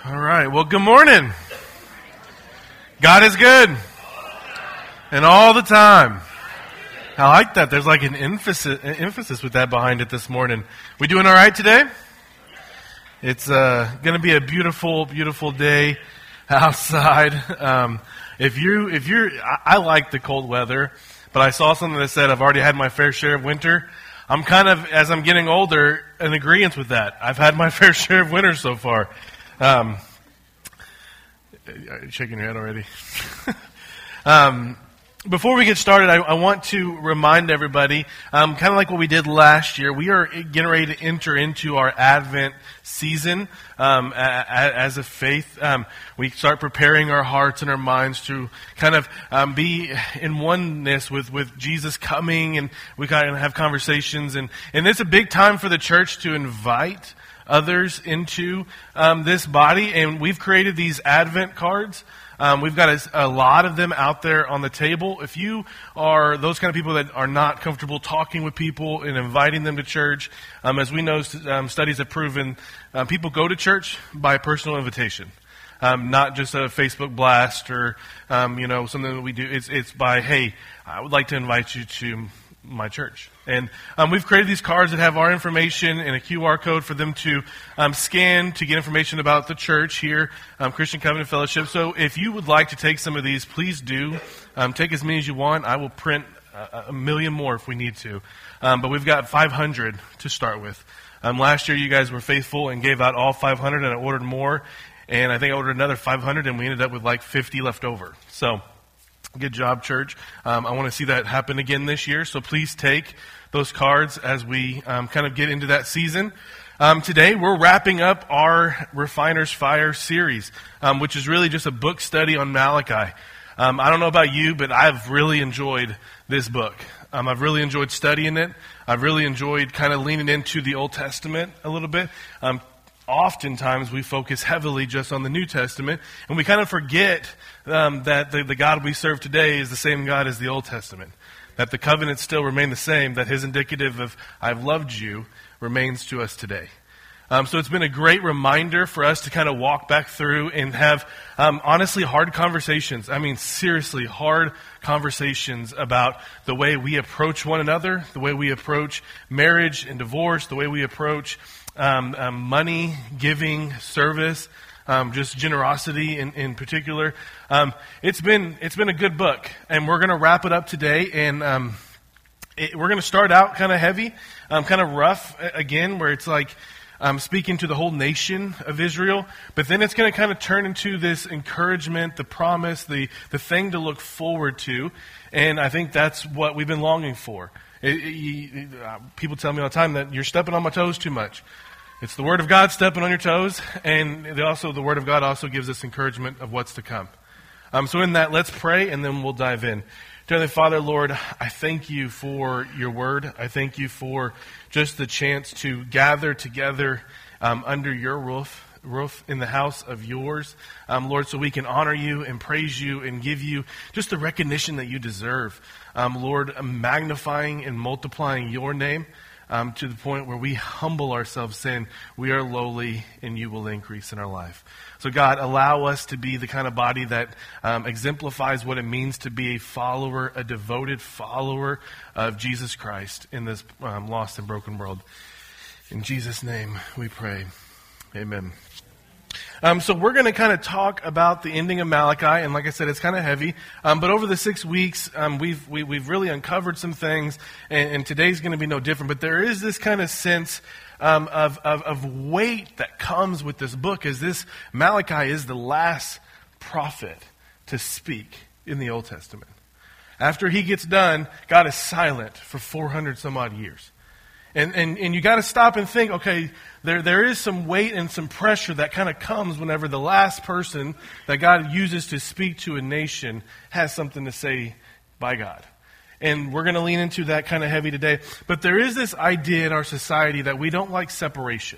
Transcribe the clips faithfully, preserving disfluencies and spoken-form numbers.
All right. Well, good morning. God is good. And all the time. I like that. There's like an emphasis, an emphasis with that behind it this morning. We doing all right today? It's uh, going to be a beautiful, beautiful day outside. Um, if you, if you're, I, I like the cold weather, but I saw something that said I've already had my fair share of winter. I'm kind of, as I'm getting older, in agreement with that. I've had my fair share of winter so far. Um, are you shaking your head already? um, before we get started, I, I want to remind everybody, um, kind of like what we did last year, we are getting ready to enter into our Advent season um, a, a, as a faith. Um, we start preparing our hearts and our minds to kind of um, be in oneness with, with Jesus coming, and we kind of have conversations. And, and it's a big time for the church to invite others into um, this body, and we've created these Advent cards. Um, we've got a, a lot of them out there on the table. If you are those kind of people that are not comfortable talking with people and inviting them to church, um, as we know, um, studies have proven, uh, people go to church by personal invitation. Um, not just a Facebook blast or, um, you know, something that we do. It's, it's by, hey, I would like to invite you to my church. And um, we've created these cards that have our information and a Q R code for them to um, scan to get information about the church here, um, Christian Covenant Fellowship. So if you would like to take some of these, please do. Um, take as many as you want. I will print a, a million more if we need to. Um, but we've got five hundred to start with. Um, last year you guys were faithful and gave out all five hundred, and I ordered more. And I think I ordered another five hundred, and we ended up with like fifty left over. So good job, church. Um, I want to see that happen again this year. So please take those cards as we um, kind of get into that season. Um, today, we're wrapping up our Refiner's Fire series, um, which is really just a book study on Malachi. Um, I don't know about you, but I've really enjoyed this book. Um, I've really enjoyed studying it. I've really enjoyed kind of leaning into the Old Testament a little bit. Um, Oftentimes we focus heavily just on the New Testament, and we kind of forget um, that the, the God we serve today is the same God as the Old Testament, that the covenants still remain the same, that his indicative of I've loved you remains to us today. Um, so it's been a great reminder for us to kind of walk back through and have, um, honestly, hard conversations. I mean, seriously, hard conversations about the way we approach one another, the way we approach marriage and divorce, the way we approach um, um, money, giving, service, um, just generosity in, in particular. Um, it's been it's been a good book, and we're going to wrap it up today, and um, it, we're going to start out kind of heavy, um, kind of rough again, where it's like, Um, speaking to the whole nation of Israel, but then it's going to kind of turn into this encouragement, the promise, the, the thing to look forward to, and I think that's what we've been longing for. It, it, uh, people tell me all the time that you're stepping on my toes too much. It's the Word of God stepping on your toes, and it also the Word of God also gives us encouragement of what's to come. Um, so in that, let's pray, and then we'll dive in. Heavenly Father, Lord, I thank you for your word. I thank you for just the chance to gather together um, under your roof, roof in the house of yours, um, Lord, so we can honor you and praise you and give you just the recognition that you deserve. Um, Lord, magnifying and multiplying your name um, to the point where we humble ourselves, saying we are lowly and you will increase in our life. So God, allow us to be the kind of body that um, exemplifies what it means to be a follower, a devoted follower of Jesus Christ in this um, lost and broken world. In Jesus' name we pray. Amen. Um, so we're going to kind of talk about the ending of Malachi, and like I said, it's kind of heavy. Um, but over the six weeks, um, we've we, we've really uncovered some things, and, and today's going to be no different. But there is this kind of sense Um, of, of, of weight that comes with this book, as this Malachi is the last prophet to speak in the Old Testament. After he gets done, God is silent for four hundred some odd years. And, and, and you got to stop and think, okay, there, there is some weight and some pressure that kind of comes whenever the last person that God uses to speak to a nation has something to say by God. And we're going to lean into that kind of heavy today. But there is this idea in our society that we don't like separation.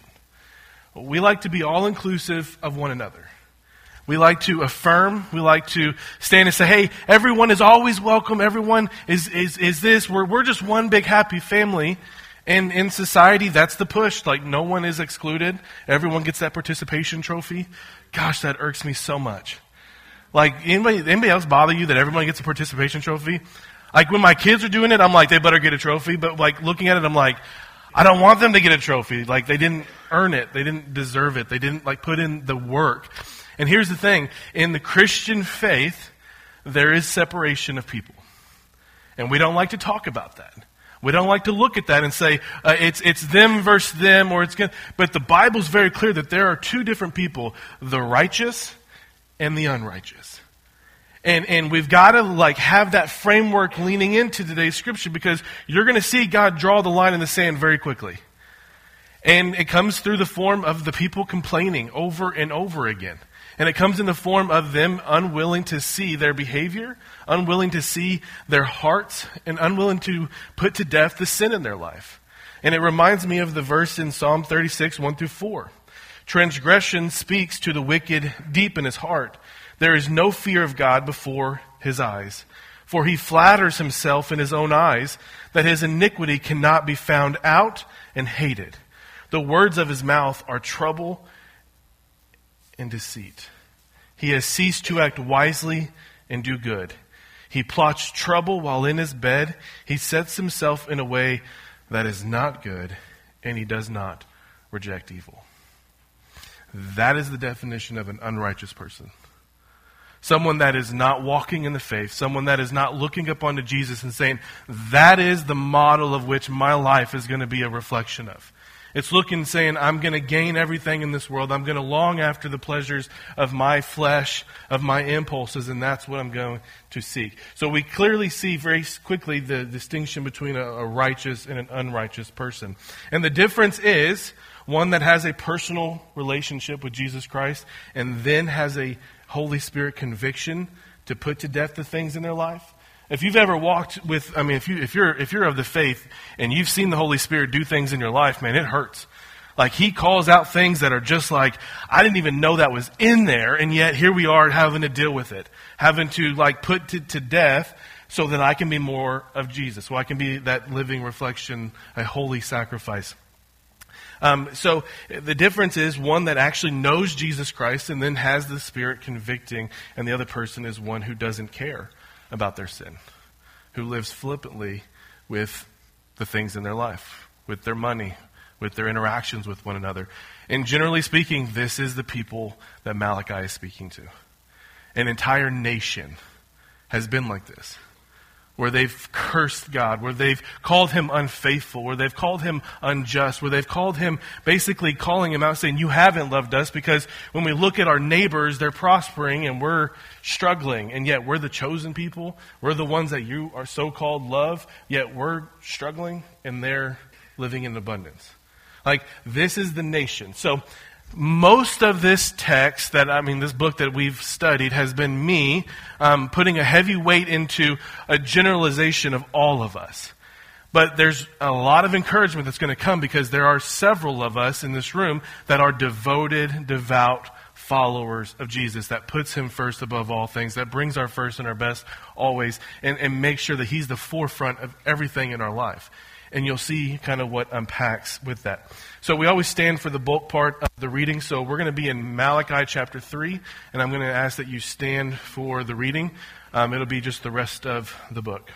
We like to be all-inclusive of one another. We like to affirm. We like to stand and say, hey, everyone is always welcome. Everyone is is, is this. We're, we're just one big happy family. And in society, that's the push. Like, no one is excluded. Everyone gets that participation trophy. Gosh, that irks me so much. Like, anybody, anybody else bother you that everyone gets a participation trophy? Like, when my kids are doing it, I'm like, they better get a trophy. But, like, looking at it, I'm like, I don't want them to get a trophy. Like, they didn't earn it. They didn't deserve it. They didn't, like, put in the work. And here's the thing. In the Christian faith, there is separation of people. And we don't like to talk about that. We don't like to look at that and say, uh, it's it's them versus them, or it's good. But the Bible's very clear that there are two different people, the righteous and the unrighteous. And and we've got to like have that framework leaning into today's scripture, because you're going to see God draw the line in the sand very quickly. And it comes through the form of the people complaining over and over again. And it comes in the form of them unwilling to see their behavior, unwilling to see their hearts, and unwilling to put to death the sin in their life. And it reminds me of the verse in Psalm thirty-six, one through four. Transgression speaks to the wicked deep in his heart. There is no fear of God before his eyes. For he flatters himself in his own eyes that his iniquity cannot be found out and hated. The words of his mouth are trouble and deceit. He has ceased to act wisely and do good. He plots trouble while in his bed. He sets himself in a way that is not good, and he does not reject evil. That is the definition of an unrighteous person. Someone that is not walking in the faith, someone that is not looking up onto Jesus and saying, that is the model of which my life is going to be a reflection of. It's looking and saying, I'm going to gain everything in this world. I'm going to long after the pleasures of my flesh, of my impulses, and that's what I'm going to seek. So we clearly see very quickly the distinction between a, a righteous and an unrighteous person. And the difference is one that has a personal relationship with Jesus Christ and then has a Holy Spirit conviction to put to death the things in their life. If you've ever walked with, I mean, if you if you're if you're of the faith and you've seen the Holy Spirit do things in your life, man, it hurts. Like, he calls out things that are just like, I didn't even know that was in there, and yet here we are having to deal with it, having to like put to, to death so that I can be more of Jesus, so I can be that living reflection, a holy sacrifice. Um, so the difference is one that actually knows Jesus Christ and then has the Spirit convicting, and the other person is one who doesn't care about their sin, who lives flippantly with the things in their life, with their money, with their interactions with one another. And generally speaking, this is the people that Malachi is speaking to. An entire nation has been like this, where they've cursed God, where they've called him unfaithful, where they've called him unjust, where they've called him, basically calling him out, saying, you haven't loved us, because when we look at our neighbors, they're prospering and we're struggling, and yet we're the chosen people. We're the ones that you are so-called love, yet we're struggling and they're living in abundance. Like, this is the nation. So most of this text that, I mean, this book that we've studied has been me um, putting a heavy weight into a generalization of all of us. But there's a lot of encouragement that's going to come, because there are several of us in this room that are devoted, devout followers of Jesus, that puts him first above all things, that brings our first and our best always, and, and makes sure that he's the forefront of everything in our life. And you'll see kind of what unpacks with that. So we always stand for the bulk part of the reading. So we're going to be in Malachi chapter three, and I'm going to ask that you stand for the reading. Um, it'll be just the rest of the book.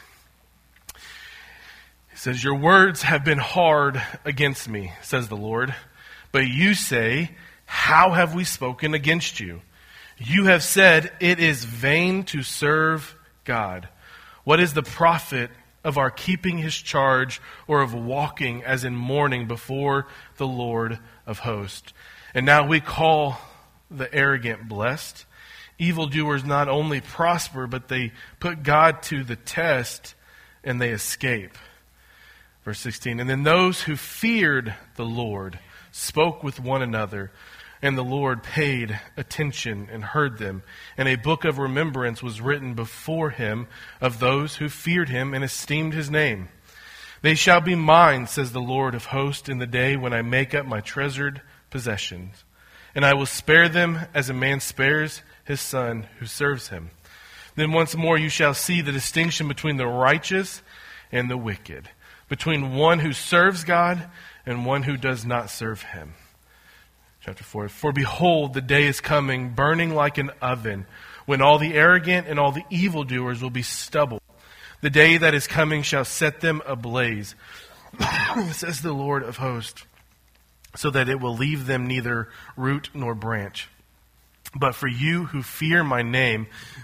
It says, your words have been hard against me, says the Lord. But you say, how have we spoken against you? You have said, it is vain to serve God. What is the profit of our keeping his charge, or of walking as in mourning before the Lord of hosts? And now we call the arrogant blessed. Evildoers not only prosper, but they put God to the test and they escape. Verse sixteen, and then those who feared the Lord spoke with one another, and the Lord paid attention and heard them. And a book of remembrance was written before him of those who feared him and esteemed his name. They shall be mine, says the Lord of hosts, in the day when I make up my treasured possessions. And I will spare them as a man spares his son who serves him. Then once more you shall see the distinction between the righteous and the wicked, between one who serves God and one who does not serve him. Chapter four, for behold, the day is coming, burning like an oven, when all the arrogant and all the evildoers will be stubble. The day that is coming shall set them ablaze, says the Lord of hosts, so that it will leave them neither root nor branch. But for you who fear my name,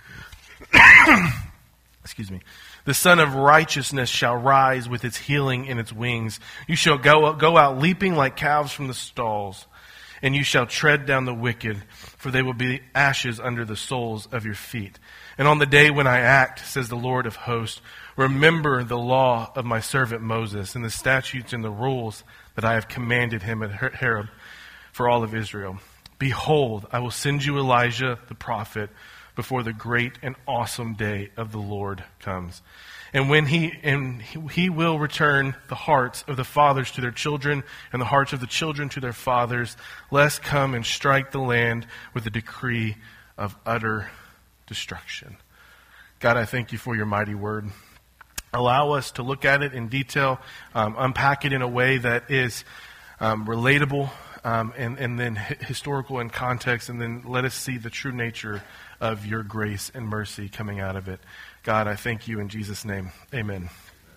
excuse me, the Son of Righteousness shall rise with its healing in its wings. You shall go, go out leaping like calves from the stalls, and you shall tread down the wicked, for they will be ashes under the soles of your feet. And on the day when I act, says the Lord of hosts, remember the law of my servant Moses, and the statutes and the rules that I have commanded him at Horeb for all of Israel. Behold, I will send you Elijah the prophet before the great and awesome day of the Lord comes. And when he and he will return the hearts of the fathers to their children and the hearts of the children to their fathers, lest come and strike the land with a decree of utter destruction. God, I thank you for your mighty word. Allow us to look at it in detail, um, unpack it in a way that is um, relatable, um, and, and then hi- historical in context, and then let us see the true nature of your grace and mercy coming out of it. God, I thank you in Jesus' name. Amen.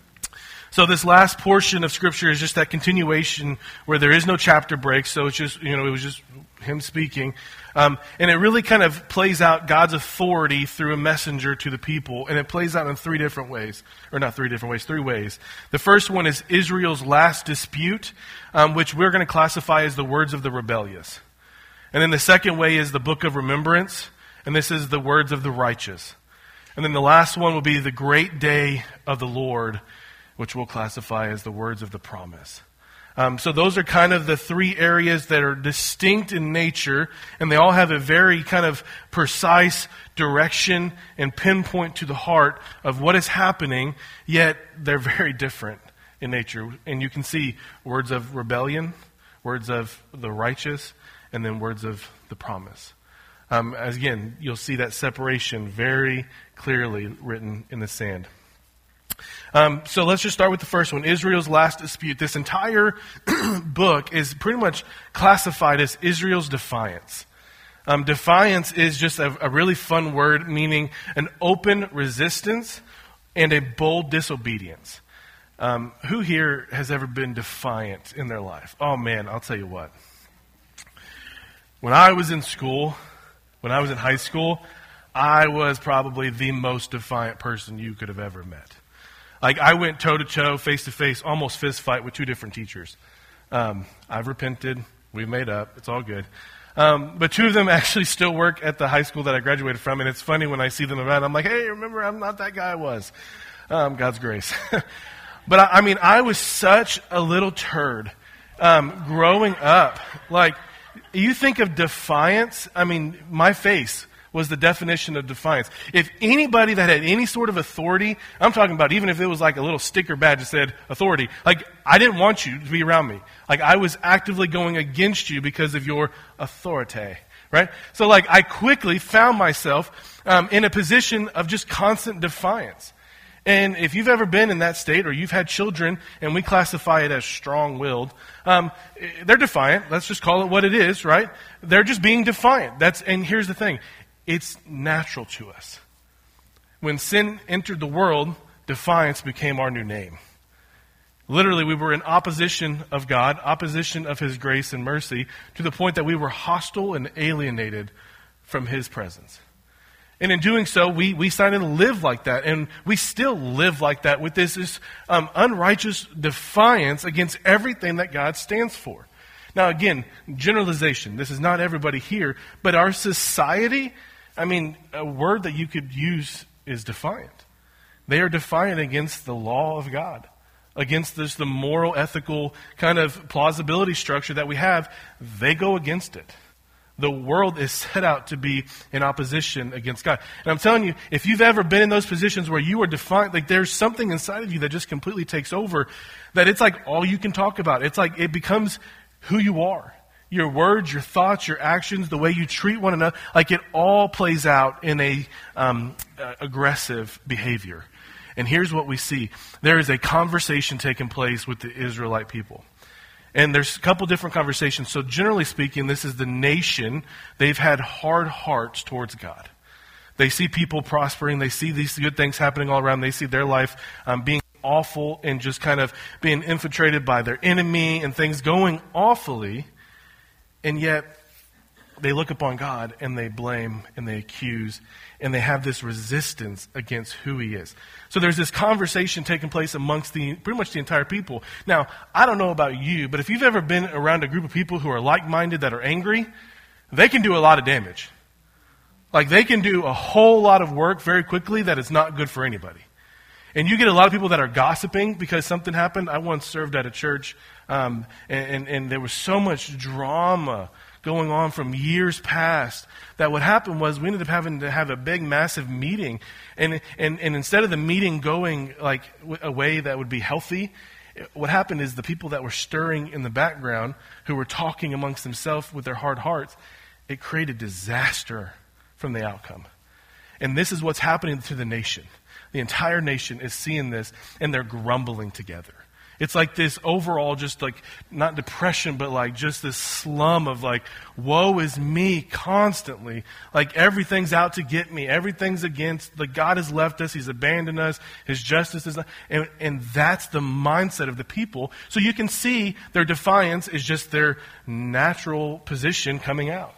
So this last portion of Scripture is just that continuation where there is no chapter break. So it's just, you know, it was just him speaking. Um, and it really kind of plays out God's authority through a messenger to the people. And it plays out in three different ways. Or not three different ways, three ways. The first one is Israel's last dispute, um, which we're going to classify as the words of the rebellious. And then the second way is the book of remembrance. And this is the words of the righteous. And then the last one will be the great day of the Lord, which we'll classify as the words of the promise. Um, so those are kind of the three areas that are distinct in nature, and they all have a very kind of precise direction and pinpoint to the heart of what is happening, yet they're very different in nature. And you can see words of rebellion, words of the righteous, and then words of the promise. Um, as again, you'll see that separation very clearly written in the sand. Um, so let's just start with the first one, Israel's last dispute. This entire book is pretty much classified as Israel's defiance. Um, defiance is just a, a really fun word, meaning an open resistance and a bold disobedience. Um, who here has ever been defiant in their life? Oh man, I'll tell you what. When I was in school, when I was in high school, I was probably the most defiant person you could have ever met. Like, I went toe-to-toe, face-to-face, almost fist fight with two different teachers. Um, I've repented. We've made up. It's all good. Um, but two of them actually still work at the high school that I graduated from, and it's funny when I see them around. I'm like, hey, remember, I'm not that guy I was. Um, God's grace. But, I, I mean, I was such a little turd um, growing up. Like, you think of defiance, I mean, my face was the definition of defiance. If anybody that had any sort of authority, I'm talking about even if it was like a little sticker badge that said authority, like I didn't want you to be around me. Like I was actively going against you because of your authority, right? So like I quickly found myself um, in a position of just constant defiance. And if you've ever been in that state or you've had children, and we classify it as strong-willed, um, they're defiant. Let's just call it what it is, right? They're just being defiant. That's and here's the thing. It's natural to us. When sin entered the world, defiance became our new name. Literally, we were in opposition of God, opposition of His grace and mercy, to the point that we were hostile and alienated from His presence. And in doing so, we, we started to live like that, and we still live like that with this, this um, unrighteous defiance against everything that God stands for. Now again, generalization. This is not everybody here, but our society, I mean, a word that you could use is defiant. They are defiant against the law of God, against this, the moral, ethical kind of plausibility structure that we have. They go against it. The world is set out to be in opposition against God. And I'm telling you, if you've ever been in those positions where you are defiant, like there's something inside of you that just completely takes over, that it's like all you can talk about. It's like it becomes who you are. Your words, your thoughts, your actions, the way you treat one another, like it all plays out in a um, uh, aggressive behavior. And here's what we see. There is a conversation taking place with the Israelite people. And there's a couple different conversations. So generally speaking, this is the nation. They've had hard hearts towards God. They see people prospering. They see these good things happening all around. They see their life um, being awful and just kind of being infiltrated by their enemy and things going awfully. And yet they look upon God and they blame and they accuse and they have this resistance against who he is. So there's this conversation taking place amongst the pretty much the entire people. Now, I don't know about you, but if you've ever been around a group of people who are like-minded that are angry, they can do a lot of damage. Like they can do a whole lot of work very quickly that is not good for anybody. And you get a lot of people that are gossiping because something happened. I once served at a church, um, and, and, and there was so much drama going on from years past that what happened was we ended up having to have a big, massive meeting. And, and, and instead of the meeting going like a way that would be healthy, what happened is the people that were stirring in the background, who were talking amongst themselves with their hard hearts, it created disaster from the outcome. And this is what's happening to the nation. The entire nation is seeing this, and they're grumbling together. It's like this overall, just like, not depression, but like just this slum of like, woe is me constantly. Like everything's out to get me. Everything's against, like God has left us. He's abandoned us. His justice is not, and, and that's the mindset of the people. So you can see their defiance is just their natural position coming out.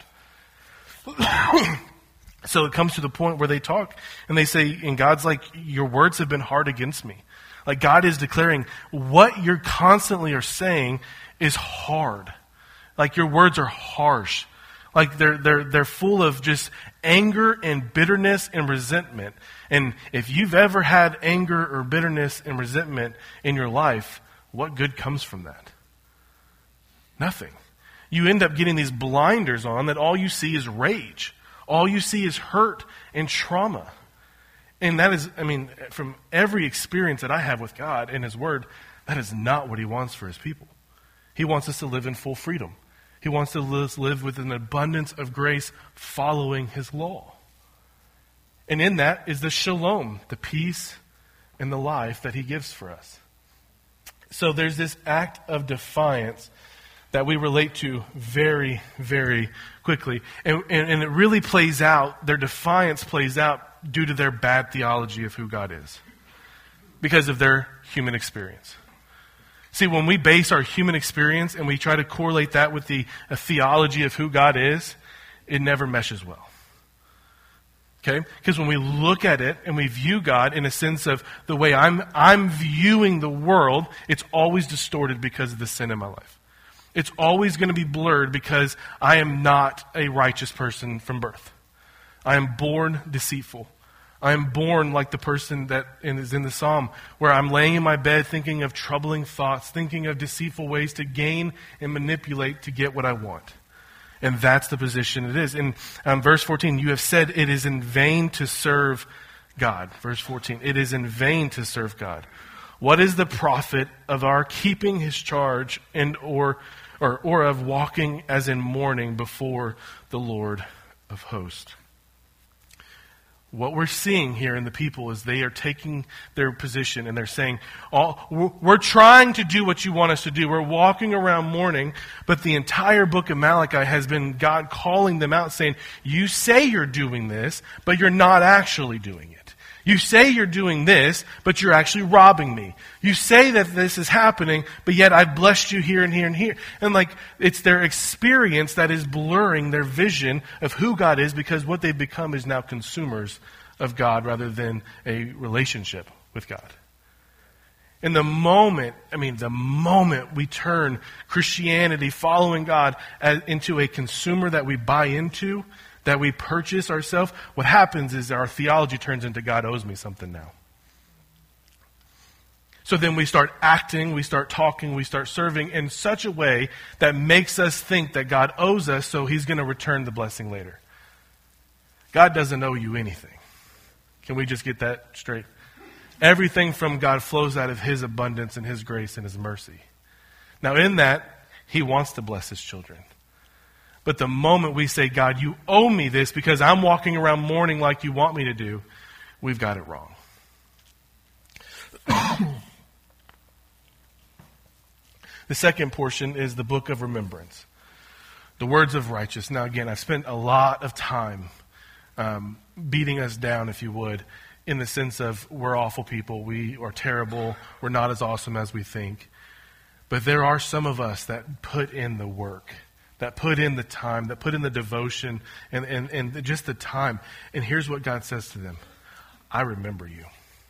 So it comes to the point where they talk and they say, and God's like, your words have been hard against me. Like God is declaring what you're constantly are saying is hard. Like your words are harsh. Like they're, they're, they're full of just anger and bitterness and resentment. And if you've ever had anger or bitterness and resentment in your life, what good comes from that? Nothing. You end up getting these blinders on that all you see is rage. All you see is hurt and trauma. And that is, I mean, from every experience that I have with God and His Word, that is not what He wants for His people. He wants us to live in full freedom. He wants to live with an abundance of grace following His law. And in that is the shalom, the peace and the life that He gives for us. So there's this act of defiance that we relate to very, very quickly. And, and, and it really plays out, their defiance plays out due to their bad theology of who God is. Because of their human experience. See, when we base our human experience and we try to correlate that with the a theology of who God is, it never meshes well. Okay? Because when we look at it and we view God in a sense of the way I'm, I'm viewing the world, it's always distorted because of the sin in my life. It's always going to be blurred because I am not a righteous person from birth. I am born deceitful. I am born like the person that is in the psalm, where I'm laying in my bed thinking of troubling thoughts, thinking of deceitful ways to gain and manipulate to get what I want. And that's the position it is. In um, verse fourteen, you have said it is in vain to serve God. Verse fourteen, it is in vain to serve God. What is the profit of our keeping His charge and or or, or of walking as in mourning before the Lord of hosts? What we're seeing here in the people is they are taking their position and they're saying, oh, we're trying to do what you want us to do. We're walking around mourning, but the entire book of Malachi has been God calling them out saying, you say you're doing this, but you're not actually doing it. You say you're doing this, but you're actually robbing me. You say that this is happening, but yet I've blessed you here and here and here. And like, it's their experience that is blurring their vision of who God is, because what they've become is now consumers of God rather than a relationship with God. And the moment, I mean, the moment we turn Christianity, following God, as, into a consumer that we buy into, that we purchase ourselves, what happens is our theology turns into God owes me something now. So then we start acting, we start talking, we start serving in such a way that makes us think that God owes us, so He's going to return the blessing later. God doesn't owe you anything. Can we just get that straight? Everything from God flows out of His abundance and His grace and His mercy. Now in that, He wants to bless His children. But the moment we say, God, you owe me this because I'm walking around mourning like you want me to do, we've got it wrong. The second portion is the book of remembrance, the words of righteous. Now, again, I've spent a lot of time um, beating us down, if you would, in the sense of we're awful people, we are terrible, we're not as awesome as we think. But there are some of us that put in the work, that put in the time, that put in the devotion, and, and, and just the time. And here's what God says to them. I remember you.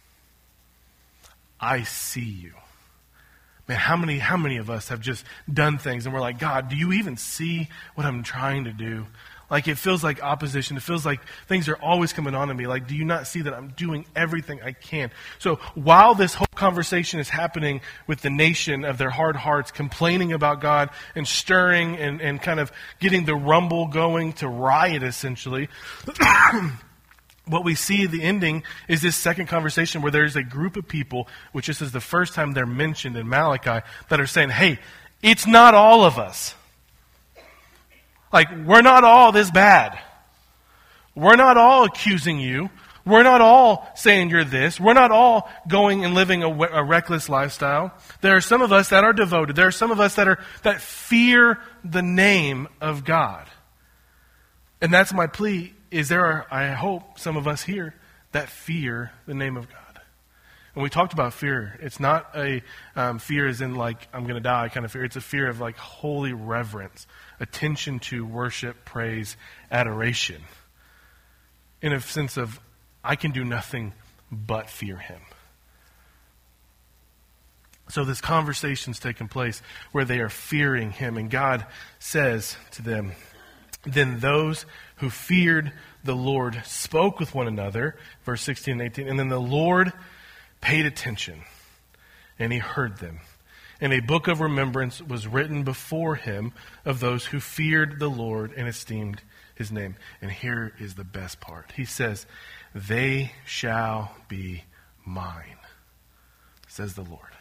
I see you. Man, how many, how many of us have just done things and we're like, God, do you even see what I'm trying to do? Like, it feels like opposition. It feels like things are always coming on to me. Like, do you not see that I'm doing everything I can? So while this whole conversation is happening with the nation of their hard hearts, complaining about God and stirring and, and kind of getting the rumble going to riot, essentially, what we see at the ending is this second conversation where there's a group of people, which this is the first time they're mentioned in Malachi, that are saying, hey, it's not all of us. Like, we're not all this bad. We're not all accusing you. We're not all saying you're this. We're not all going and living a, a reckless lifestyle. There are some of us that are devoted. There are some of us that are that fear the name of God. And that's my plea, is there are, I hope, some of us here that fear the name of God. And we talked about fear. It's not a um, fear as in like, I'm going to die kind of fear. It's a fear of like holy reverence, attention to worship, praise, adoration. In a sense of, I can do nothing but fear him. So this conversation's taking place where they are fearing him. And God says to them, then those who feared the Lord spoke with one another, verse sixteen and eighteen, and then the Lord paid attention, and he heard them. And a book of remembrance was written before him of those who feared the Lord and esteemed his name. And here is the best part. He says, they shall be mine, says the Lord.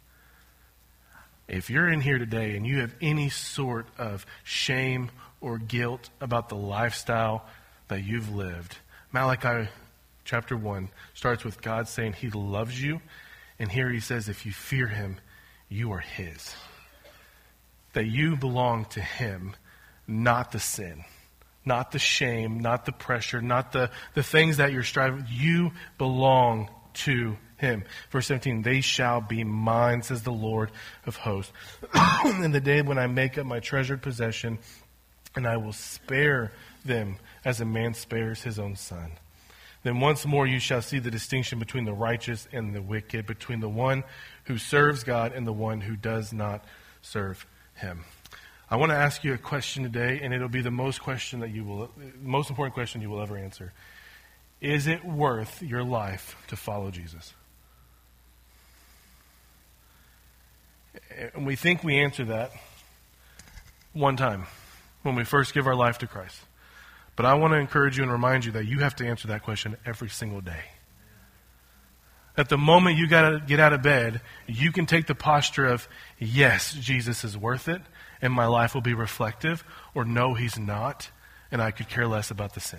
If you're in here today and you have any sort of shame or guilt about the lifestyle that you've lived, Malachi chapter one starts with God saying he loves you. And here he says, if you fear him, you are his. That you belong to him, not the sin, not the shame, not the pressure, not the, the things that you're striving. You belong to him. Verse seventeen, they shall be mine, says the Lord of hosts. In the day when I make up my treasured possession, and I will spare them as a man spares his own son. Then once more you shall see the distinction between the righteous and the wicked, between the one who serves God and the one who does not serve him. I want to ask you a question today, and it'll be the most question that you will, most important question you will ever answer. Is it worth your life to follow Jesus? And we think we answer that one time, when we first give our life to Christ. But I want to encourage you and remind you that you have to answer that question every single day. At the moment you got to get out of bed, you can take the posture of, yes, Jesus is worth it, and my life will be reflective, or no, he's not, and I could care less about the sin.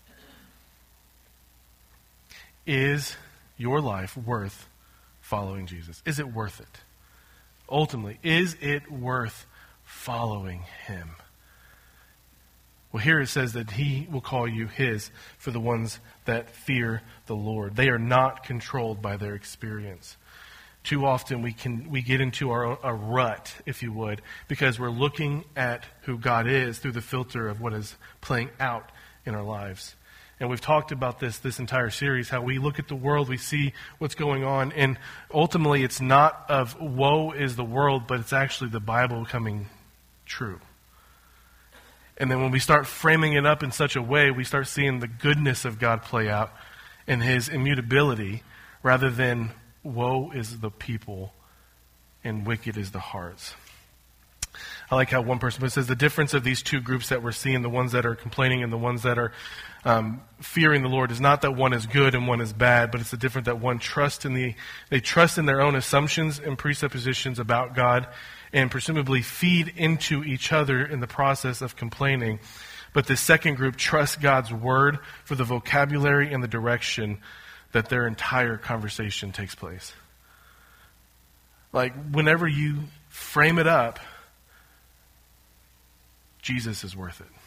Is your life worth following Jesus? Is it worth it? Ultimately, is it worth following him? Well, here it says that he will call you his for the ones that fear the Lord. They are not controlled by their experience. Too often we can we get into our a rut, if you would, because we're looking at who God is through the filter of what is playing out in our lives. And we've talked about this this entire series, how we look at the world, we see what's going on, and ultimately it's not of woe is the world, but it's actually the Bible becoming true. And then when we start framing it up in such a way, we start seeing the goodness of God play out and his immutability, rather than woe is the people and wicked is the hearts. I like how one person says the difference of these two groups that we're seeing, the ones that are complaining and the ones that are um, fearing the Lord, is not that one is good and one is bad, but it's the difference that one trusts in the, they trust in their own assumptions and presuppositions about God, and presumably feed into each other in the process of complaining. But the second group trusts God's word for the vocabulary and the direction that their entire conversation takes place. Like, whenever you frame it up, Jesus is worth it.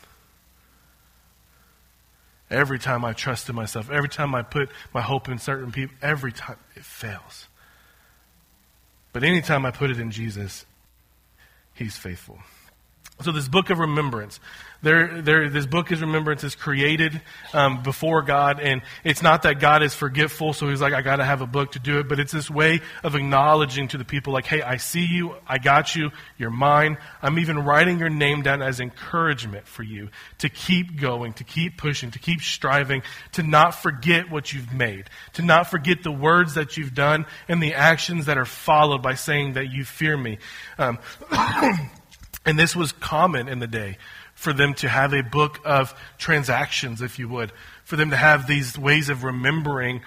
Every time I trust in myself, every time I put my hope in certain people, every time it fails. But anytime I put it in Jesus, he's faithful. So this book of remembrance, there, there, this book of remembrance is created um, before God, and it's not that God is forgetful, so he's like, I got to have a book to do it, but it's this way of acknowledging to the people, like, hey, I see you, I got you, you're mine. I'm even writing your name down as encouragement for you to keep going, to keep pushing, to keep striving, to not forget what you've made, to not forget the words that you've done and the actions that are followed by saying that you fear me. Um, And this was common in the day for them to have a book of transactions, if you would, for them to have these ways of remembering.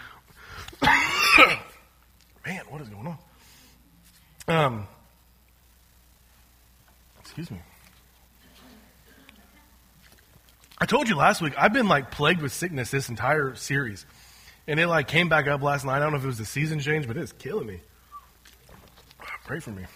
Man, what is going on? Um, excuse me. I told you last week, I've been like plagued with sickness this entire series. And it like came back up last night. I don't know if it was the season change, but it's killing me. Pray for me.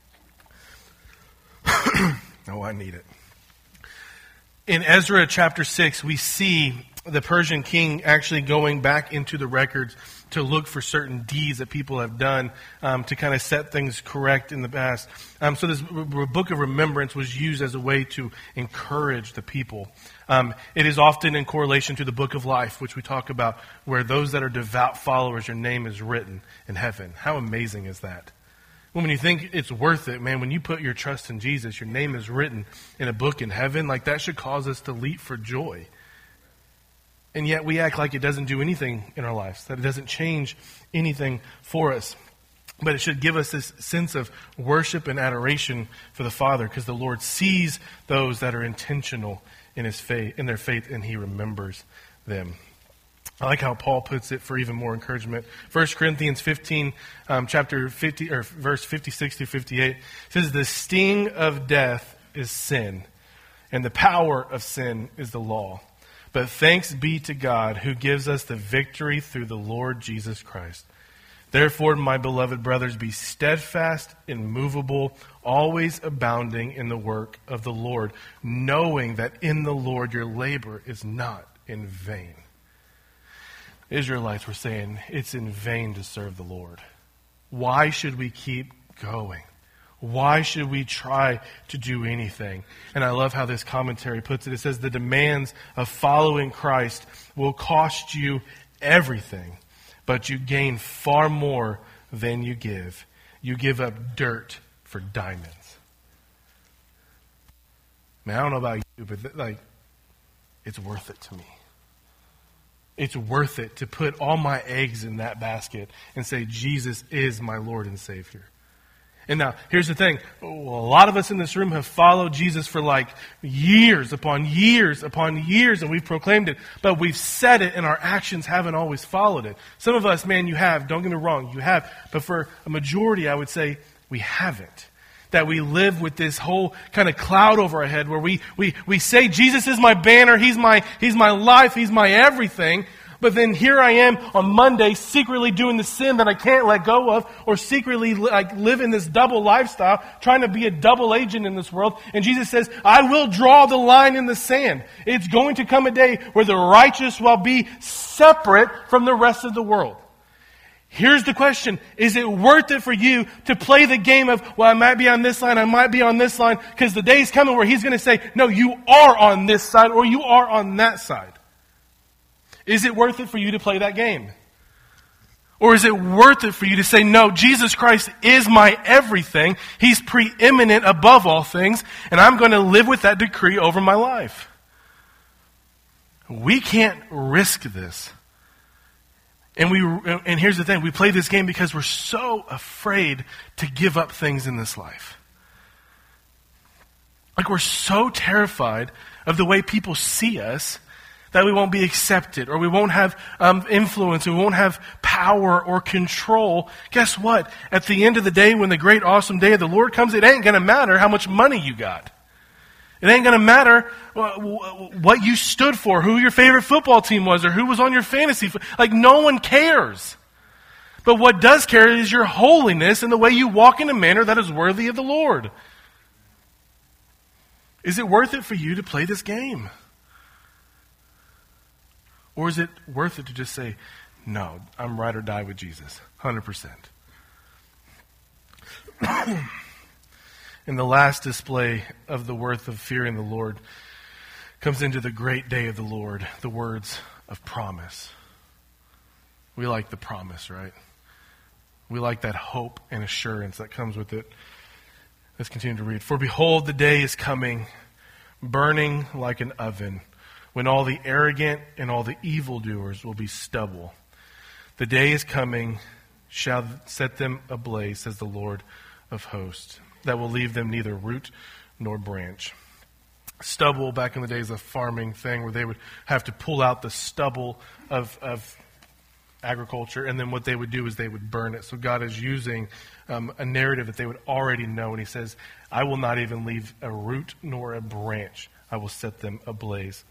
Oh, I need it. In Ezra chapter six, we see the Persian king actually going back into the records to look for certain deeds that people have done um, to kind of set things correct in the past. Um, so this r- book of remembrance was used as a way to encourage the people. Um, it is often in correlation to the book of life, which we talk about, where those that are devout followers, your name is written in heaven. How amazing is that? When you think it's worth it, man, when you put your trust in Jesus, your name is written in a book in heaven, like that should cause us to leap for joy. And yet we act like it doesn't do anything in our lives, that it doesn't change anything for us. But it should give us this sense of worship and adoration for the Father, because the Lord sees those that are intentional in his faith, in their faith, and he remembers them. I like how Paul puts it for even more encouragement. First Corinthians fifteen, um, chapter fifty, or verse fifty-six through fifty-eight says, "The sting of death is sin, and the power of sin is the law. But thanks be to God who gives us the victory through the Lord Jesus Christ. Therefore, my beloved brothers, be steadfast, immovable, always abounding in the work of the Lord, knowing that in the Lord your labor is not in vain." Israelites were saying, it's in vain to serve the Lord. Why should we keep going? Why should we try to do anything? And I love how this commentary puts it. It says the demands of following Christ will cost you everything, but you gain far more than you give. You give up dirt for diamonds. Man, I don't know about you, but like, it's worth it to me. It's worth it to put all my eggs in that basket and say, Jesus is my Lord and Savior. And now, here's the thing. Well, a lot of us in this room have followed Jesus for like years upon years upon years, and we've proclaimed it. But we've said it, and our actions haven't always followed it. Some of us, man, you have. Don't get me wrong, you have. But for a majority, I would say, we haven't. That we live with this whole kind of cloud over our head where we, we, we say, Jesus is my banner, He's my, He's my life, He's my everything. But then here I am on Monday secretly doing the sin that I can't let go of, or secretly like living this double lifestyle, trying to be a double agent in this world. And Jesus says, I will draw the line in the sand. It's going to come a day where the righteous will be separate from the rest of the world. Here's the question. Is it worth it for you to play the game of, well, I might be on this line, I might be on this line, because the day's coming where He's going to say, no, you are on this side or you are on that side. Is it worth it for you to play that game? Or is it worth it for you to say, no, Jesus Christ is my everything. He's preeminent above all things, and I'm going to live with that decree over my life. We can't risk this. And we and here's the thing, we play this game because we're so afraid to give up things in this life. Like we're so terrified of the way people see us that we won't be accepted, or we won't have um, influence, or we won't have power or control. Guess what? At the end of the day, when the great awesome day of the Lord comes, it ain't going to matter how much money you got. It ain't going to matter what you stood for, who your favorite football team was, or who was on your fantasy. Like, no one cares. But what does carry is your holiness and the way you walk in a manner that is worthy of the Lord. Is it worth it for you to play this game? Or is it worth it to just say, no, I'm ride or die with Jesus, one hundred percent. And the last display of the worth of fearing the Lord comes into the great day of the Lord, the words of promise. We like the promise, right? We like that hope and assurance that comes with it. Let's continue to read. For behold, the day is coming, burning like an oven, when all the arrogant and all the evildoers will be stubble. The day is coming, shall set them ablaze, says the Lord of hosts, that will leave them neither root nor branch. Stubble, back in the days, a farming thing where they would have to pull out the stubble of, of agriculture, and then what they would do is they would burn it. So God is using um, a narrative that they would already know, and he says, I will not even leave a root nor a branch. I will set them ablaze.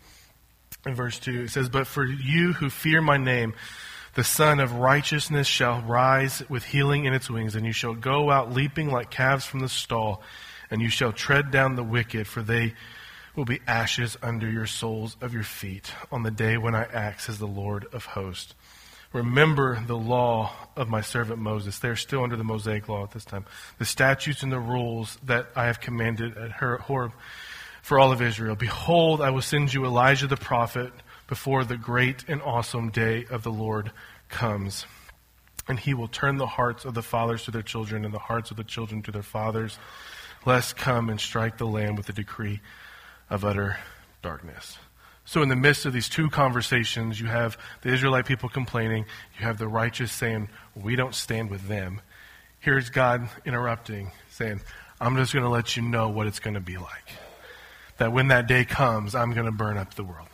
In verse two, it says, but for you who fear my name, the Son of Righteousness shall rise with healing in its wings, and you shall go out leaping like calves from the stall, and you shall tread down the wicked, for they will be ashes under your soles of your feet on the day when I act, says the Lord of hosts. Remember the law of my servant Moses. They're still under the Mosaic law at this time. The statutes and the rules that I have commanded at Horeb for all of Israel. Behold, I will send you Elijah the prophet before the great and awesome day of the Lord comes. And he will turn the hearts of the fathers to their children and the hearts of the children to their fathers, lest come and strike the land with a decree of utter darkness. So in the midst of these two conversations, you have the Israelite people complaining. You have the righteous saying, we don't stand with them. Here's God interrupting, saying, I'm just going to let you know what it's going to be like. That when that day comes, I'm going to burn up the world.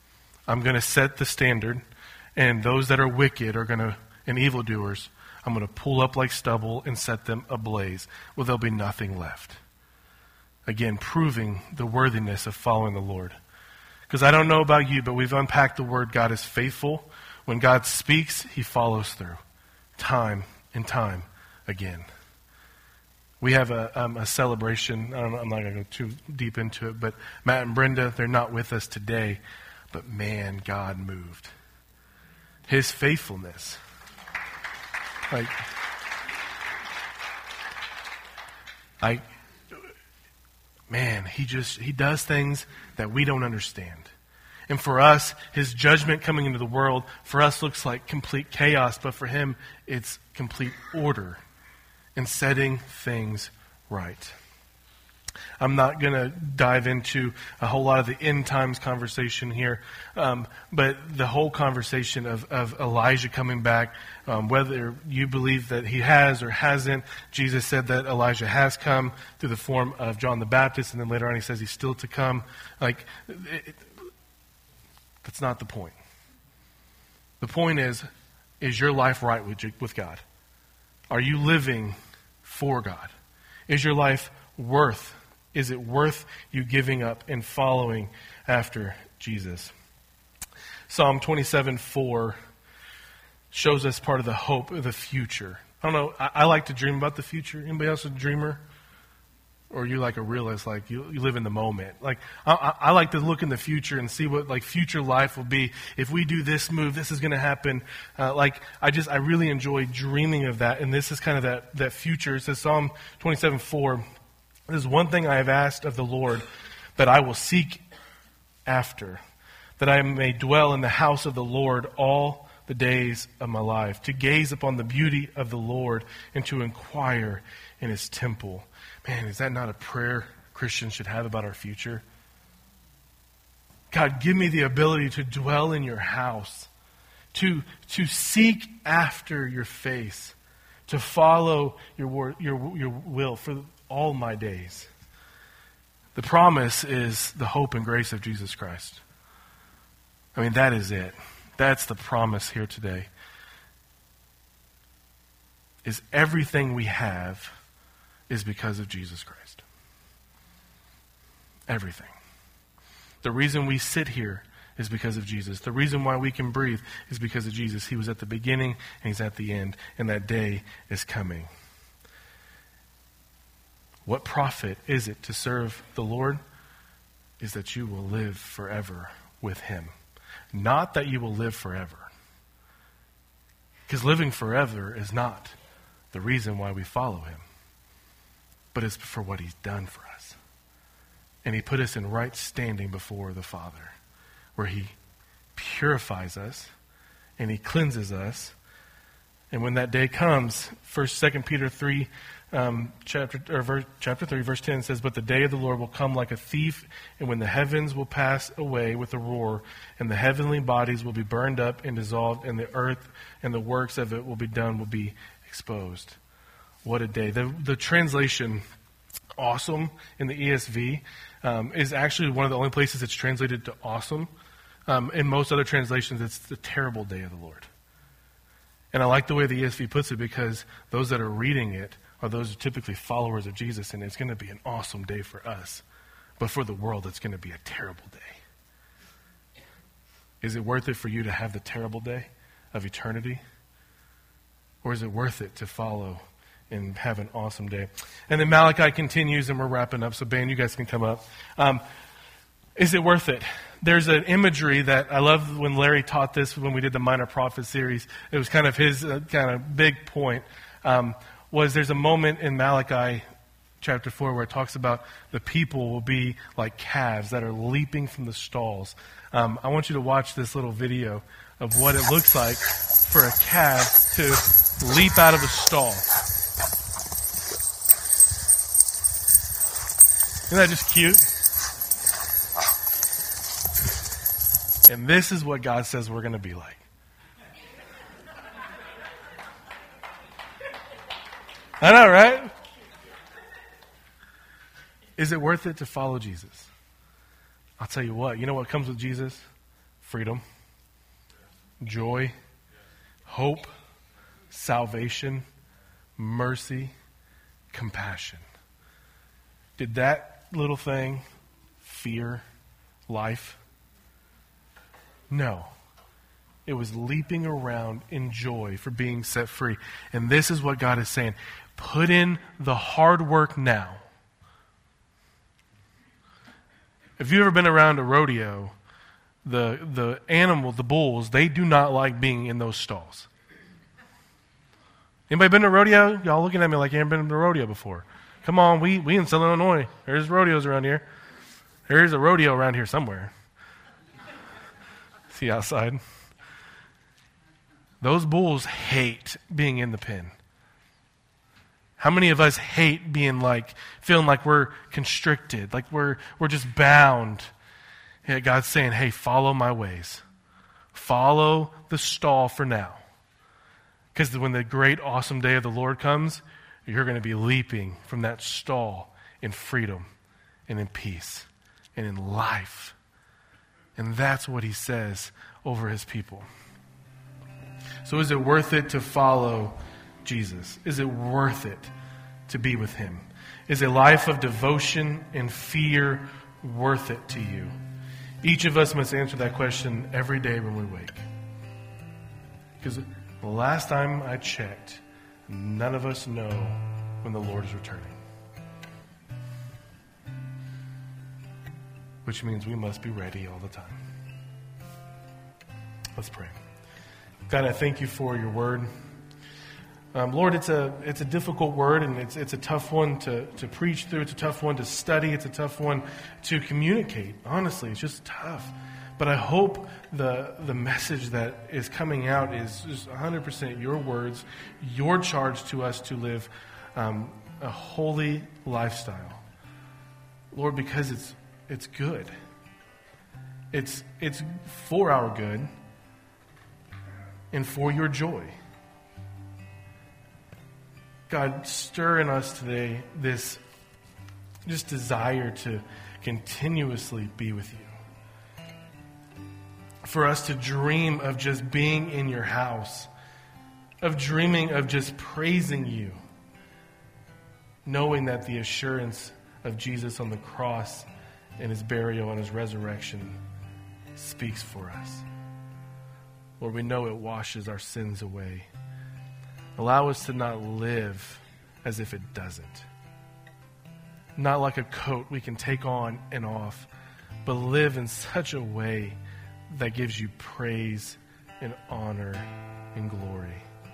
I'm going to set the standard, and those that are wicked are going to, and evildoers, I'm going to pull up like stubble and set them ablaze. Well, there'll be nothing left. Again, proving the worthiness of following the Lord. Because I don't know about you, but we've unpacked the word God is faithful. When God speaks, he follows through. Time and time again. We have a, um, a celebration. I don't know, I'm not going to go too deep into it, but Matt and Brenda, they're not with us today. But man, God moved. His faithfulness. Like, I... Man, he just, he does things that we don't understand. And for us, his judgment coming into the world, for us looks like complete chaos, but for him, it's complete order and setting things right. I'm not going to dive into a whole lot of the end times conversation here, um, but the whole conversation of, of Elijah coming back, um, whether you believe that he has or hasn't, Jesus said that Elijah has come through the form of John the Baptist, and then later on he says he's still to come. Like, it, it, that's not the point. The point is, is your life right with, with God? Are you living for God? Is your life worth Is it worth you giving up and following after Jesus? Psalm twenty-seven four shows us part of the hope of the future. I don't know, I, I like to dream about the future. Anybody else a dreamer? Or you like a realist, like you, you live in the moment. Like I, I, I like to look in the future and see what like future life will be. If we do this move, this is going to happen. Uh, like I just, I really enjoy dreaming of that. And this is kind of that, that future. It says Psalm twenty-seven four, this is one thing I have asked of the Lord that I will seek after, that I may dwell in the house of the Lord all the days of my life, to gaze upon the beauty of the Lord and to inquire in his temple. Man, is that not a prayer Christians should have about our future? God, give me the ability to dwell in your house, to, to seek after your face, to follow your, word, your, your will for all my days. The promise is the hope and grace of Jesus Christ. I mean, that is it. That's the promise here today. Is everything we have is because of Jesus Christ. Everything. The reason we sit here is because of Jesus. The reason why we can breathe is because of Jesus. He was at the beginning and he's at the end, and that day is coming. What profit is it to serve the Lord? Is that you will live forever with him. Not that you will live forever. Because living forever is not the reason why we follow him. But it's for what he's done for us. And he put us in right standing before the Father, where he purifies us and he cleanses us. And when that day comes, First, Second Peter three, um, chapter or verse, chapter three, verse ten says, "But the day of the Lord will come like a thief, and when the heavens will pass away with a roar, and the heavenly bodies will be burned up and dissolved, and the earth and the works of it will be done, will be exposed." What a day! The the translation "awesome" in the E S V um, is actually one of the only places it's translated to "awesome." Um, in most other translations, it's the terrible day of the Lord. And I like the way the E S V puts it, because those that are reading it are those who are typically followers of Jesus, and it's going to be an awesome day for us. But for the world, it's going to be a terrible day. Is it worth it for you to have the terrible day of eternity? Or is it worth it to follow and have an awesome day? And then Malachi continues, and we're wrapping up, so band, you guys can come up. Um, is it worth it? There's an imagery that I love when Larry taught this when we did the Minor Prophet series. It was kind of his uh, kind of big point, um, was there's a moment in Malachi chapter four where it talks about the people will be like calves that are leaping from the stalls. Um, I want you to watch this little video of what it looks like for a calf to leap out of a stall. Isn't that just cute? And this is what God says we're going to be like. I know, right? Is it worth it to follow Jesus? I'll tell you what. You know what comes with Jesus? Freedom, joy, hope, salvation, mercy, compassion. Did that little thing fear life? No. It was leaping around in joy for being set free. And this is what God is saying. Put in the hard work now. If you've ever been around a rodeo, the the animal, the bulls, they do not like being in those stalls. Anybody been to a rodeo? Y'all looking at me like you haven't been to a rodeo before. Come on, we, we in Southern Illinois. There's rodeos around here. There's a rodeo around here somewhere. See outside. Those bulls hate being in the pen. How many of us hate being like, feeling like we're constricted, like we're we're just bound? Yeah, God's saying, hey, follow my ways. Follow the stall for now. Because when the great, awesome day of the Lord comes, you're going to be leaping from that stall in freedom and in peace and in life. And that's what he says over his people. So is it worth it to follow Jesus? Is it worth it to be with him? Is a life of devotion and fear worth it to you? Each of us must answer that question every day when we wake. Because the last time I checked, none of us know when the Lord is returning. Which means we must be ready all the time. Let's pray. God, I thank you for your word. Um, Lord, it's a it's a difficult word, and it's it's a tough one to, to preach through. It's a tough one to study. It's a tough one to communicate. Honestly, it's just tough. But I hope the the message that is coming out is just one hundred percent your words, your charge to us to live um, a holy lifestyle. Lord, because it's it's good. It's it's for our good and for your joy. God, stir in us today this just desire to continuously be with you. For us to dream of just being in your house, of dreaming of just praising you, knowing that the assurance of Jesus on the cross and his burial and his resurrection speaks for us. Lord, we know it washes our sins away. Allow us to not live as if it doesn't. Not like a coat we can take on and off, but live in such a way that gives you praise and honor and glory.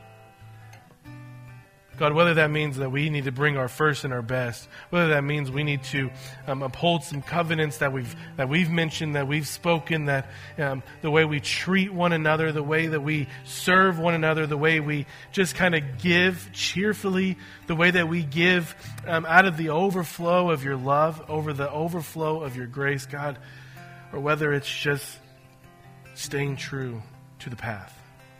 God, whether that means that we need to bring our first and our best, whether that means we need to um, uphold some covenants that we've that we've mentioned, that we've spoken, that um, the way we treat one another, the way that we serve one another, the way we just kind of give cheerfully, the way that we give um, out of the overflow of your love, over the overflow of your grace, God, or whether it's just staying true to the path.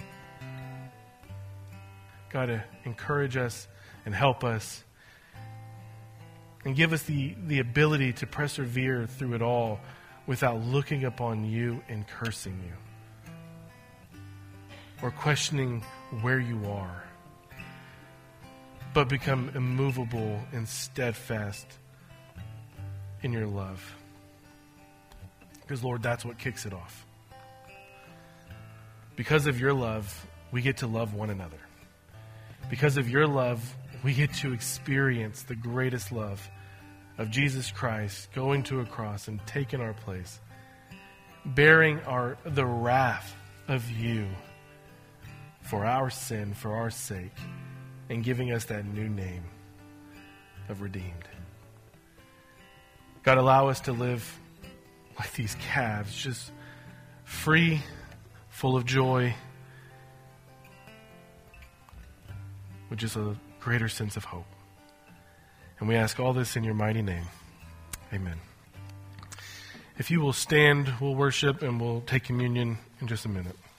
God, to encourage us and help us and give us the, the ability to persevere through it all without looking upon you and cursing you or questioning where you are, but become immovable and steadfast in your love. Because, Lord, that's what kicks it off. Because of your love, we get to love one another. Because of your love, we get to experience the greatest love of Jesus Christ going to a cross and taking our place, bearing our the wrath of you for our sin, for our sake, and giving us that new name of redeemed. God, allow us to live like these calves, just free, full of joy, with just a greater sense of hope. And we ask all this in your mighty name. Amen. If you will stand, we'll worship and we'll take communion in just a minute.